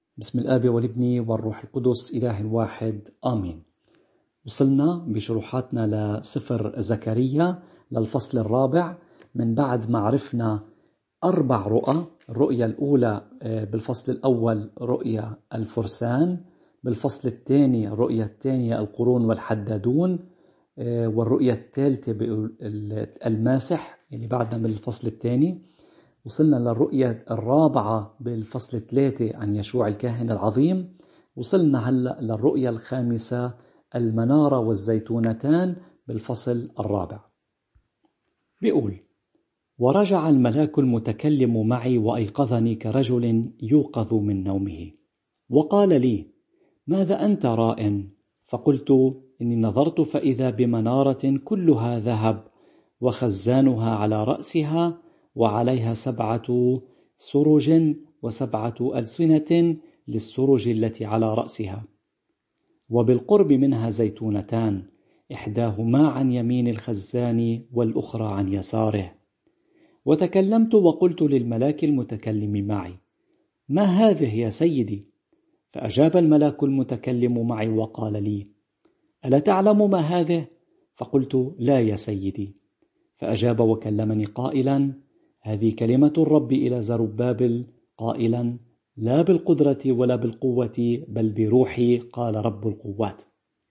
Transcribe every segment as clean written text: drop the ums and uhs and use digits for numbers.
بسم الآب والابن والروح القدس إله واحد آمين. وصلنا بشروحاتنا لسفر زكريا للفصل الرابع من بعد ما عرفنا 4 رؤى. الرؤية الأولى بالفصل الأول رؤية الفرسان، بالفصل الثاني الرؤية الثانية القرون والحدادون، والرؤية الثالثة الماسح اللي بعدنا من الفصل الثاني. وصلنا للرؤية الرابعة بالفصل 3 عن يشوع الكاهن العظيم. وصلنا هلأ للرؤية الخامسة المنارة والزيتونتان بالفصل الرابع. بيقول: ورجع الملاك المتكلم معي وأيقظني كرجل يوقظ من نومه، وقال لي: ماذا أنت راء؟ فقلت: إني نظرت فإذا بمنارة كلها ذهب، وخزانها على رأسها، وعليها 7 سرج و7 ألسنة للسرج التي على رأسها، وبالقرب منها زيتونتان، إحداهما عن يمين الخزان والأخرى عن يساره. وتكلمت وقلت للملاك المتكلم معي: ما هذه يا سيدي؟ فأجاب الملاك المتكلم معي وقال لي: ألا تعلم ما هذه؟ فقلت: لا يا سيدي. فأجاب وكلمني قائلا: هذه كلمة الرب إلى زربابل قائلا: لا بالقدرة ولا بالقوة بل بروحي، قال رب القوات.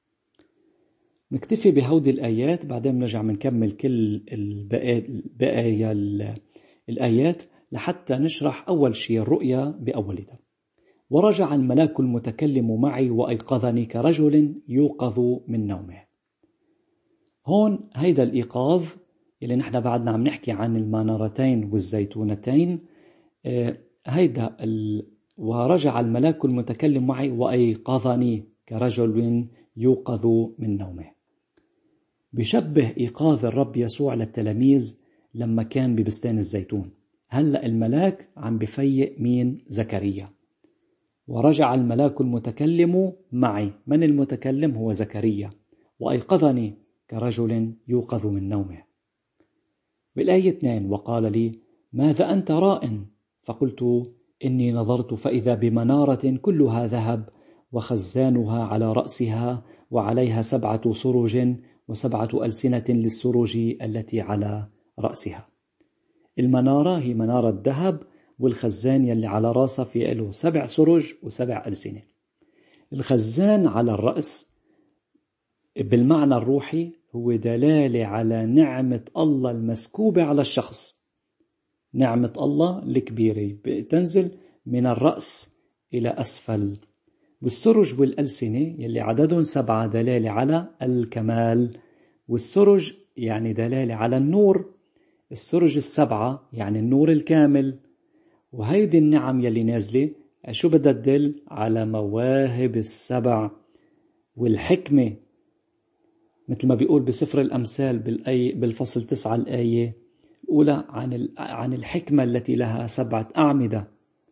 نكتفي بهودي الآيات، بعدين نرجع منكمل كل بقايا الآيات لحتى نشرح أول شيء الرؤيا بأولها. ورجع الملاك المتكلم معي وأيقظني كرجل يوقظ من نومه. هون هيدا الإيقاظ اللي نحن بعدنا عم نحكي عن المنارتين والزيتونتين. هيدا ورجع الملاك المتكلم معي وأيقظني كرجل يوقظ من نومه. بشبه إيقاظ الرب يسوع للتلاميذ لما كان ببستان الزيتون. هلأ الملاك عم بفيق مين؟ زكريا. ورجع الملاك المتكلم معي. من المتكلم؟ هو زكريا. وأيقظني كرجل يوقظ من نومه. بالآية 2: وقال لي: ماذا أنت راء؟ فقلت: إني نظرت فإذا بمنارة كلها ذهب، وخزانها على رأسها، وعليها 7 سرج و7 ألسنة للسرج التي على رأسها. المنارة هي منارة ذهب، والخزان يلي على رأسها في له 7 سرج و7 ألسنة. الخزان على الرأس بالمعنى الروحي هو دلالة على نعمة الله المسكوبة على الشخص. نعمة الله الكبيرة تنزل من الرأس إلى أسفل. والسرج والألسنة يلي عددهم 7 دلالة على الكمال، والسرج يعني دلالة على النور. السرج 7 يعني النور الكامل. وهيدي النعم يلي نازلة شو بدها تدل؟ على مواهب 7 والحكمة، مثل ما بيقول بسفر الأمثال بالفصل 9 الآية الأولى عن الحكمة التي لها 7 أعمدة.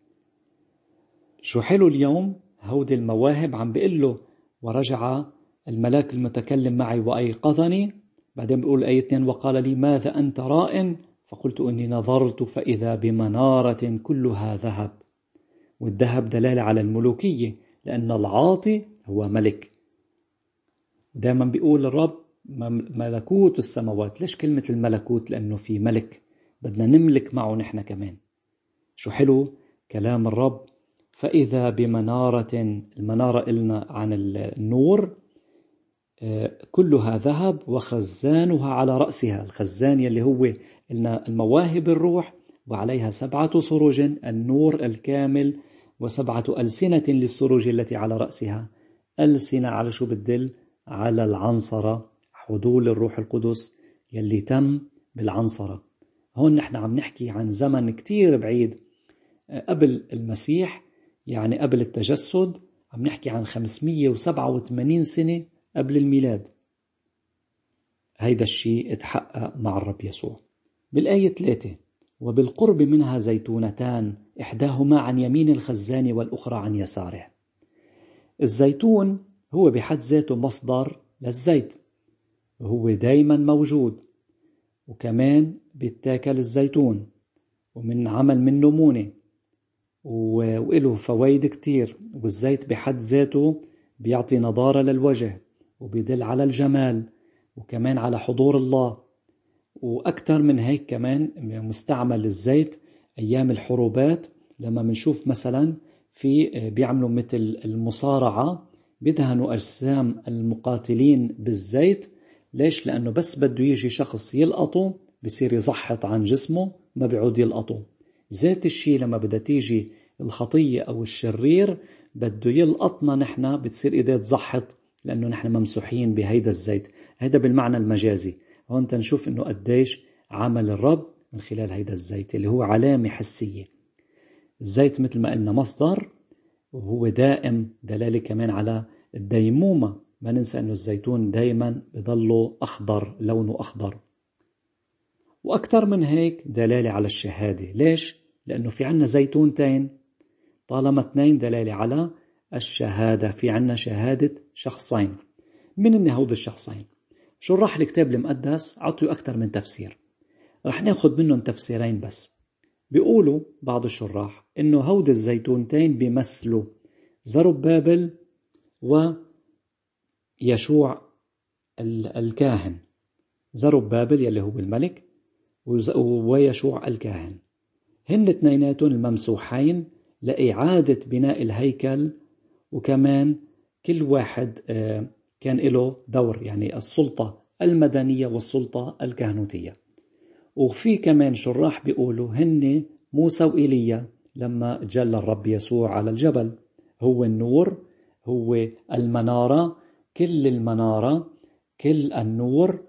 شو حلو اليوم هودي المواهب عم بيقول له: ورجع الملاك المتكلم معي وأيقظني. بعدين بيقول آية 2: وقال لي: ماذا أنت راء؟ فقلت: إني نظرت فإذا بمنارة كلها ذهب. والذهب دلالة على الملوكية، لأن العاطي هو ملك. دائما بيقول الرب: ملكوت السماوات. ليش كلمة الملكوت؟ لأنه في ملك بدنا نملك معه نحن كمان. شو حلو كلام الرب. فإذا بمنارة، المنارة قلنا عن النور، كلها ذهب، وخزانها على رأسها. الخزان يلي هو قلنا المواهب الروح، وعليها 7 سرج النور الكامل، و7 ألسنة للسرج التي على رأسها. ألسنة على شو بتدل؟ على العنصرة، حضور الروح القدس يلي تم بالعنصرة. هون نحن عم نحكي عن زمن كتير بعيد قبل المسيح، يعني قبل التجسد. عم نحكي عن 587 سنة قبل الميلاد. هيدا الشيء اتحقق مع الرب يسوع. بالآية 3: وبالقرب منها زيتونتان، إحداهما عن يمين الخزان والأخرى عن يساره. الزيتون هو بحد ذاته مصدر للزيت، وهو دايما موجود، وكمان بيتاكل الزيتون ومن عمل منه مونة، وله فوائد كتير. والزيت بحد ذاته بيعطي نضارة للوجه وبيدل على الجمال وكمان على حضور الله. وأكثر من هيك كمان مستعمل الزيت أيام الحروبات، لما منشوف مثلا بيعملوا مثل المصارعة بدهنوا أجسام المقاتلين بالزيت. ليش؟ لأنه بس بده يجي شخص يلقطه بصير يزحط عن جسمه، ما بيعود يلقطه. ذات الشيء لما بدها تيجي الخطية أو الشرير بده يلقطنا نحن، بتصير إيديه تزحط لأنه نحن ممسوحين بهيدا الزيت. هيدا بالمعنى المجازي. هون تنشوف إنه قديش عمل الرب من خلال هيدا الزيت اللي هو علامة حسية. الزيت مثل ما قلنا مصدر، وهو دائم، دلالة كمان على الديمومة. ما ننسى إنه الزيتون دايما بضله أخضر، لونه أخضر. وأكثر من هيك دلالة على الشهادة. ليش؟ لأنه في عنا زيتونتين، طالما اثنين دلالة على الشهادة. في عنا شهادة شخصين. من هود الشخصين؟ شراح الكتاب المقدس عطوا أكثر من تفسير، رح ناخد منهم تفسيرين بس. بيقولوا بعض الشراح إنه هود الزيتونتين بيمثلوا زربابل ويشوع الكاهن. زربابل يلي هو الملك، ويشوع الكاهن، هن اثنيناتهم الممسوحين لإعادة بناء الهيكل. وكمان كل واحد كان له دور، يعني السلطة المدنية والسلطة الكهنوتية. وفي كمان شراح بيقولوا هن موسى وإيليا لما جل الرب يسوع على الجبل. هو النور، هو المنارة، كل المنارة، كل النور،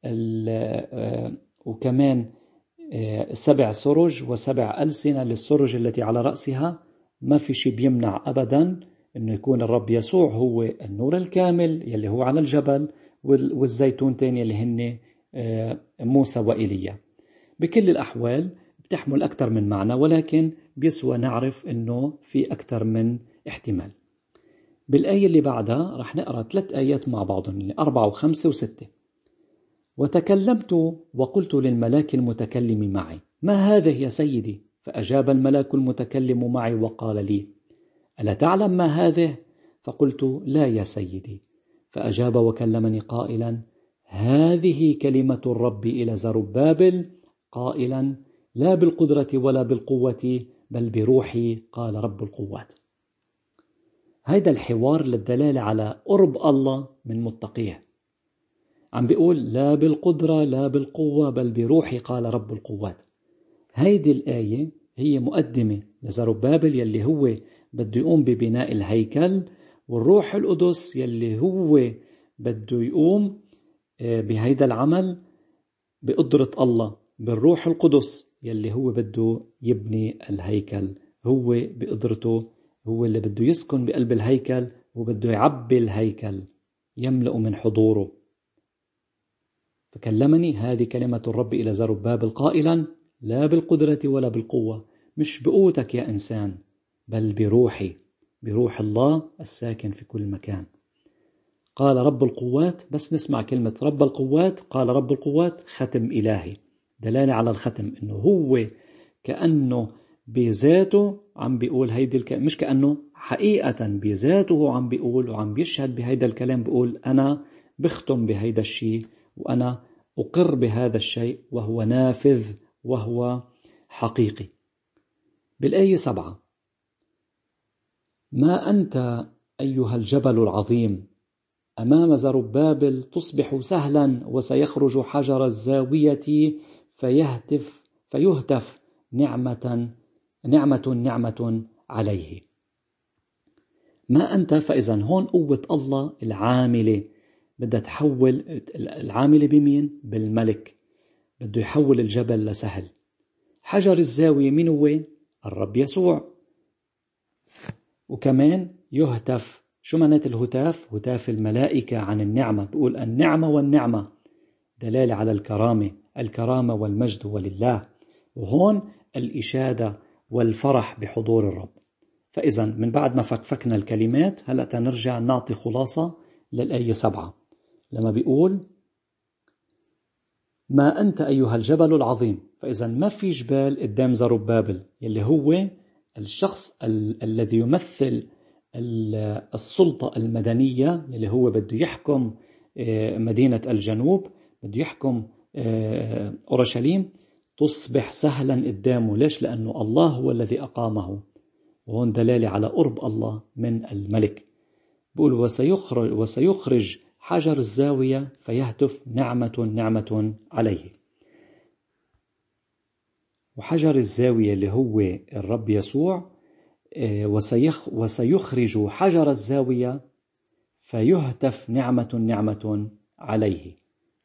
وكمان 7 سرج و7 ألسنة للسرج التي على رأسها. ما في شيء بيمنع أبدا أنه يكون الرب يسوع هو النور الكامل يلي هو على الجبل، والزيتونتين يلي هن موسى وإيليا. بكل الأحوال بتحمل أكثر من معنى، ولكن بيسوى نعرف أنه في أكثر من احتمال. بالآية اللي بعدها رح نقرأ 3 آيات مع بعضهم، 4 و5 و6. وتكلمت وقلت للملاك المتكلم معي: ما هذا يا سيدي؟ فأجاب الملاك المتكلم معي وقال لي: ألا تعلم ما هذه؟ فقلت: لا يا سيدي. فأجاب وكلمني قائلا: هذه كلمة الرب إلى زربابل قائلا: لا بالقدرة ولا بالقوة بل بروحي قال رب القوات. هيدا الحوار للدلالة على قرب الله من متقيه. عم بيقول لا بالقدرة لا بالقوة بل بروحي قال رب القوات. هيدي الآية هي مقدمة لزربابل يلي هو بده يقوم ببناء الهيكل، والروح القدس يلي هو بده يقوم بهيدا العمل بقدرة الله. بالروح القدس يلي هو بده يبني الهيكل، هو بقدرته، هو اللي بده يسكن بقلب الهيكل وبده يعبي الهيكل، يملأ من حضوره. فكلمني، هذه كلمة الرب إلى زربابل قائلا: لا بالقدرة ولا بالقوة، مش بقوتك يا إنسان، بل بروحي، بروح الله الساكن في كل مكان. قال رب القوات. بس نسمع كلمة رب القوات، قال رب القوات، ختم إلهي، دلالة على الختم، إنه هو كأنه بذاته عم بيقول هيدي مش كأنه، حقيقة بذاته عم بيقول وعم بيشهد بهيدا الكلام، بيقول أنا بختم بهيدا الشيء وأنا أقر بهذا الشيء، وهو نافذ وهو حقيقي. بالآية 7: ما أنت أيها الجبل العظيم أمام زربابل تصبح سهلا، وسيخرج حجر الزاوية فيهتف نعمة عليه. ما أنت، فإذا هون قوة الله العاملة بدها تحول. العاملة بمين؟ بالملك، بده يحول الجبل لسهل. حجر الزاوية من هو؟ الرب يسوع. وكمان يهتف. شو معنات الهتاف؟ هتاف الملائكة عن النعمة. بيقول النعمة والنعمة، دلالة على الكرامة، الكرامة والمجد ولله. وهون الإشادة والفرح بحضور الرب. فإذا من بعد ما فكفكنا الكلمات، هلأ تنرجع نعطي خلاصة للآية 7 لما بيقول ما أنت أيها الجبل العظيم. فإذا ما في جبال قدام زربابل يلي هو الشخص الذي يمثل السلطة المدنية اللي هو بده يحكم مدينة الجنوب، بده يحكم أورشليم، تصبح سهلا قدامه. ليش؟ لأنه الله هو الذي أقامه، وهون دلالة على قرب الله من الملك. بقول وسيخرج حجر الزاوية فيهتف نعمة نعمة عليه. وحجر الزاوية اللي هو الرب يسوع، وسيخرج حجر الزاوية فيهتف نعمة نعمة عليه.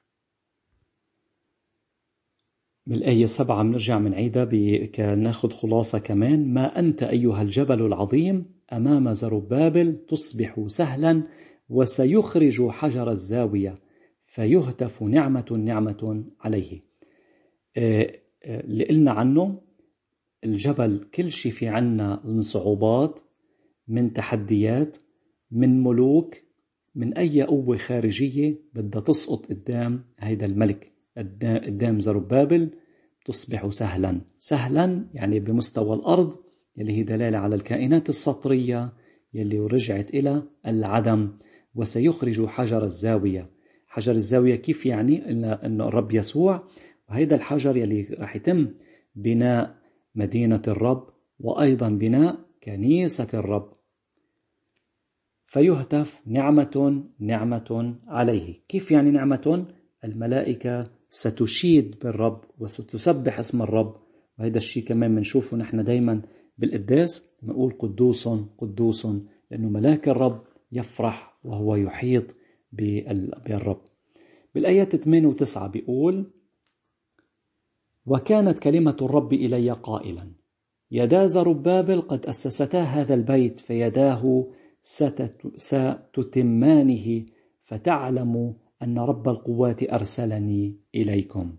بالآية 7 بنرجع من عيدة ناخد خلاصة كمان: ما أنت أيها الجبل العظيم أمام زربابل تصبح سهلا، وسيخرج حجر الزاوية فيهتف نعمة نعمة عليه. اللي قلنا عنه الجبل كل شيء في عنا من صعوبات، من تحديات، من ملوك، من أي قوة خارجية بدها تسقط قدام هيدا الملك، قدام زربابل تصبح سهلا. سهلا يعني بمستوى الأرض، يلي هي دلالة على الكائنات السطرية يلي رجعت إلى العدم. وسيخرج حجر الزاوية. حجر الزاوية كيف يعني؟ إنه الرب يسوع، وهيدا الحجر يلي راح يتم بناء مدينة الرب وأيضا بناء كنيسة الرب. فيهتف نعمة نعمة عليه. كيف يعني نعمة؟ الملائكة ستشيد بالرب وستسبح اسم الرب. وهذا الشيء كمان منشوفه نحن دايما بالقداس، نقول قدوس قدوس، لأنه ملاك الرب يفرح وهو يحيط بالرب. بالآيات 8 و9 بيقول: وكانت كلمة الرب إلي قائلا: يدا زربابل قد أسستا هذا البيت، فيداه ستتمانه، فتعلم أن رب القوات أرسلني إليكم.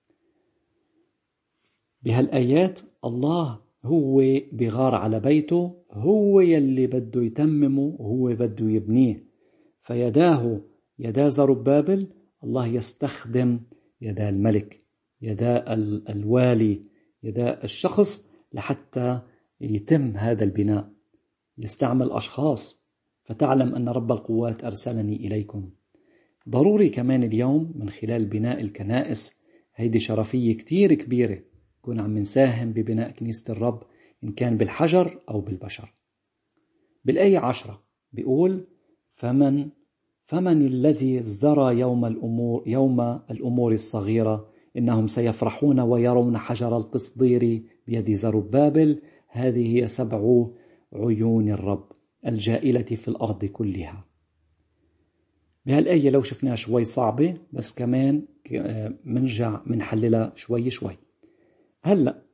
بهالآيات الله هو بغار على بيته، هو يلي بده يتممه وهو بده يبنيه. فيداه، يدا زربابل، الله يستخدم يدا الملك، يدا الوالي، يدا الشخص لحتى يتم هذا البناء. يستعمل أشخاص. فتعلم أن رب القوات أرسلني إليكم. ضروري كمان اليوم من خلال بناء الكنائس، هيدي شرفية كتير كبيرة، نكون عم نساهم ببناء كنيسة الرب إن كان بالحجر أو بالبشر. بالآية 10 بيقول: فمن الذي ازدرى يوم الأمور الصغيرة، إنهم سيفرحون ويرون حجر القصدير بيد زربابل، هذه هي 7 عيون الرب الجائلة في الأرض كلها. بهالآية لو شفناها شوي صعبة، بس كمان منرجع منحللها شوي شوي. هلأ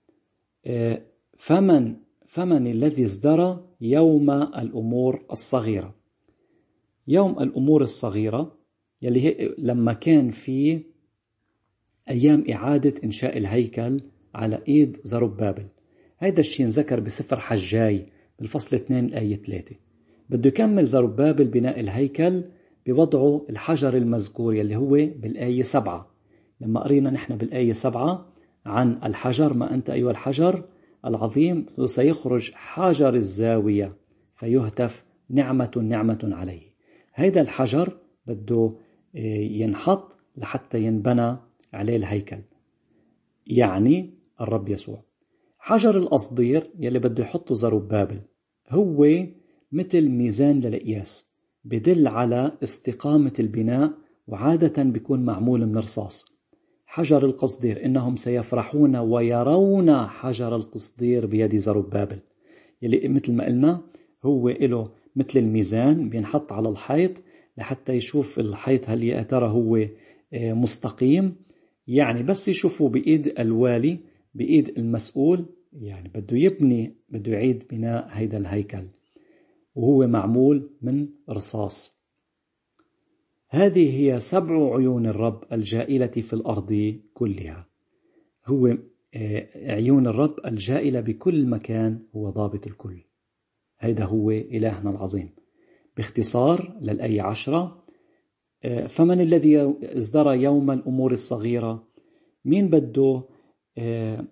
فمن الذي ازدرى يوم الأمور الصغيرة. يوم الأمور الصغيرة يلي هي لما كان في أيام إعادة إنشاء الهيكل على إيد زربابل. هيدا الشيء نذكر بسفر حجاي بالفصل 2 الآية 3. بده يكمل زربابل بناء الهيكل بوضعه الحجر المذكور يلي هو بالآية 7. لما قرينا نحن بالآية 7 عن الحجر: ما أنت أيها الحجر العظيم سيخرج حجر الزاوية فيهتف نعمة نعمة عليه. هيدا الحجر بده ينحط لحتى ينبنى عليه الهيكل، يعني الرب يسوع. حجر القصدير يلي بده يحطه زربابل هو مثل ميزان للقياس، بدل على استقامة البناء، وعادة بيكون معمول من رصاص. حجر القصدير إنهم سيفرحون ويرون حجر القصدير بيد زربابل، يلي مثل ما قلنا هو له مثل الميزان بينحط على الحيط لحتى يشوف الحيط هل يا ترى هو مستقيم. يعني بس يشوفوا بإيد الوالي، بإيد المسؤول، يعني بده يبني، بده يعيد بناء هيدا الهيكل، وهو معمول من رصاص. هذه هي 7 عيون الرب الجائلة في الأرض كلها. هو عيون الرب الجائلة بكل مكان، هو ضابط الكل. هيدا هو إلهنا العظيم. باختصار للآية 10: فمن الذي ازدرى يوم الأمور الصغيرة؟ مين بده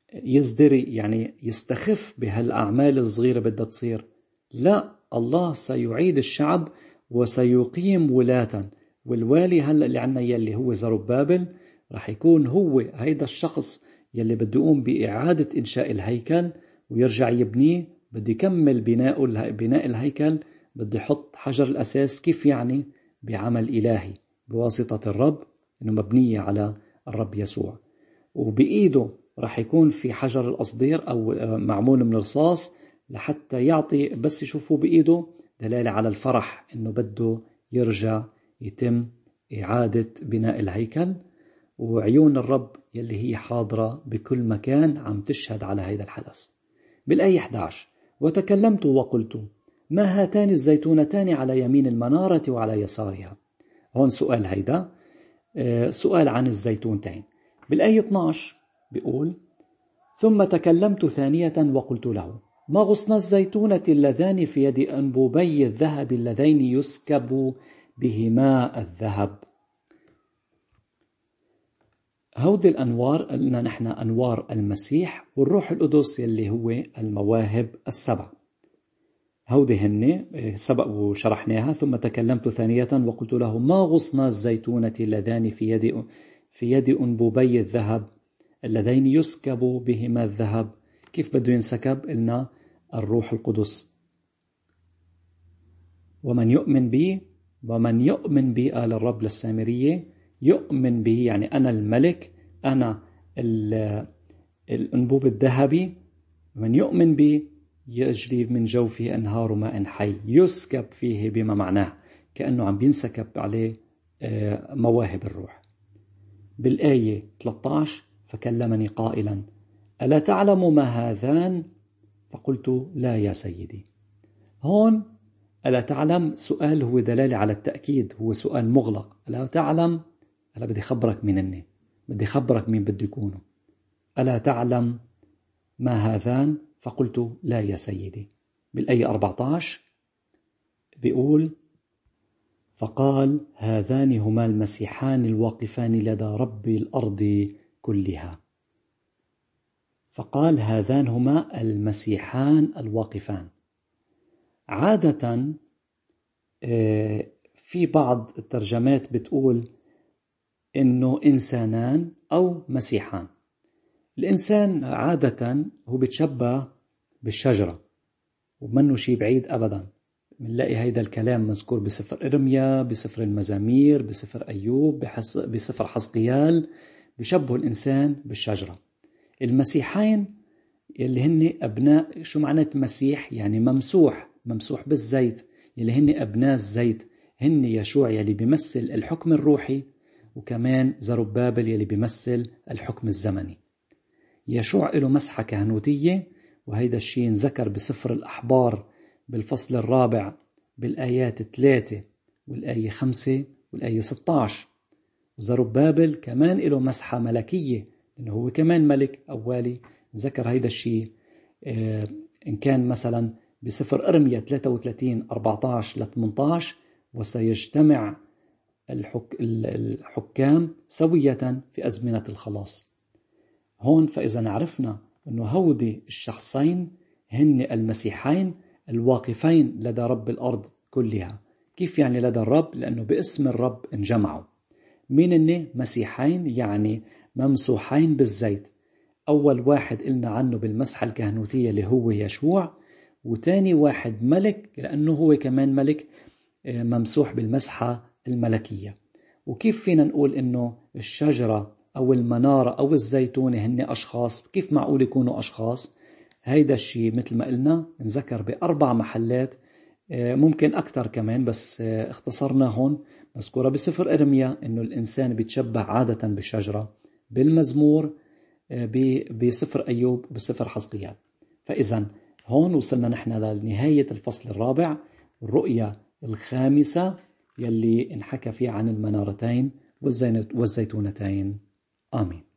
يزدري يعني يستخف بهالأعمال الصغيرة بدها تصير. لا، الله سيعيد الشعب وسيقيم ولاة، والوالي هلأ اللي عنا يلي هو زربابل رح يكون هو هيدا الشخص يلي بده يقوم بإعادة إنشاء الهيكل ويرجع يبنيه. بده يكمل بناء الهيكل، بده يحط حجر الأساس. كيف يعني؟ بعمل إلهي بواسطة الرب، إنه مبنية على الرب يسوع. وبإيده رح يكون في حجر الأصدير أو معمول من رصاص، لحتى يعطي بس يشوفوا بإيده دلالة على الفرح إنه بده يرجع يتم إعادة بناء الهيكل. وعيون الرب يلي هي حاضرة بكل مكان عم تشهد على هذا الحدث. بالآية 11: وتكلمت وقلت: ما هاتان الزيتونتان على يمين المنارة وعلى يسارها؟ هون سؤال، هيدا سؤال عن الزيتونتين. بالآية 12 بيقول: ثم تكلمت ثانية وقلت له: ما غصن الزيتونة اللذان في يد أنبوبي الذهب اللذين يسكب بهما الذهب؟ هودي الأنوار قلنا نحن أنوار المسيح والروح القدس اللي هو المواهب السبع. هودي هن سبق وشرحناها. ثم تكلمت ثانية وقلت له: ما غصن الزيتونة اللذان في يد أنبوبي الذهب اللذين يسكب بهما الذهب؟ كيف بده ينسكب؟ قلنا الروح القدس. ومن يؤمن بي قال الرب للسامرية، يؤمن به يعني أنا الملك، أنا الأنبوب الذهبي. من يؤمن بي يجري من جوفه أنهار ماء حي يسكب فيه، بما معناه كأنه عم بينسكب عليه مواهب الروح. بالآية 13: فكلمني قائلا: ألا تعلم ما هذان؟ فقلت: لا يا سيدي. هون ألا تعلم سؤال هو دلالة على التأكيد، هو سؤال مغلق. ألا تعلم؟ ألا بدي خبرك مين بدي خبرك مين بده يكونوا. ألا تعلم ما هذان؟ فقلت: لا يا سيدي. بالآية 14 بيقول: فقال: هذان هما المسيحان الواقفان لدى رب الأرض كلها. فقال: هذان هما المسيحان الواقفان. عادة في بعض الترجمات بتقول إنه إنسانان أو مسيحان. الإنسان عادة هو بيتشبه بالشجرة، ومنه شيء بعيد أبدا. بنلاقي هيدا الكلام مذكور بسفر إرميا، بسفر المزامير، بسفر أيوب، بسفر حزقيال، بيشبه الإنسان بالشجرة. المسيحين اللي هن أبناء، شو معنى مسيح؟ يعني ممسوح بالزيت، اللي هن أبناء الزيت، هن يشوع يلي بيمثل الحكم الروحي، وكمان زربابل يلي بيمثل الحكم الزمني. يشوع له مسحة كهنوتية، وهيدا الشيء انذكر بسفر الأحبار بالفصل 4 بالآيات 3 والآية 5 والآية 16. وزربابل كمان له مسحة ملكية، لأنه هو كمان ملك أولي. ذكر هيدا الشيء إن كان مثلا بسفر أرميا 33 14-18: وسيجتمع الحكام سوية في أزمنة الخلاص. هون فإذا عرفنا أنه هودي الشخصين هن المسيحين الواقفين لدى رب الأرض كلها. كيف يعني لدى الرب؟ لأنه باسم الرب انجمعوا. مين هن؟ مسيحين يعني ممسوحين بالزيت. أول واحد قلنا عنه بالمسحة الكهنوتية اللي هو يشوع، وتاني واحد ملك لأنه هو كمان ملك ممسوح بالمسحة الملكية. وكيف فينا نقول إنه الشجرة أو المنارة أو الزيتونة هن أشخاص؟ كيف معقول يكونوا أشخاص؟ هيدا الشيء مثل ما قلنا نذكر ب4 محلات، ممكن أكتر كمان، بس اختصرنا هون. مذكورة بسفر إرميا إنه الإنسان بيتشبه عادة بالشجرة، بالمزمور، بسفر أيوب، بسفر حزقيال. فإذا هون وصلنا نحن لنهاية الفصل الرابع، الرؤية الخامسة يلي انحكى فيها عن المنارتين والزيتونتين. آمين.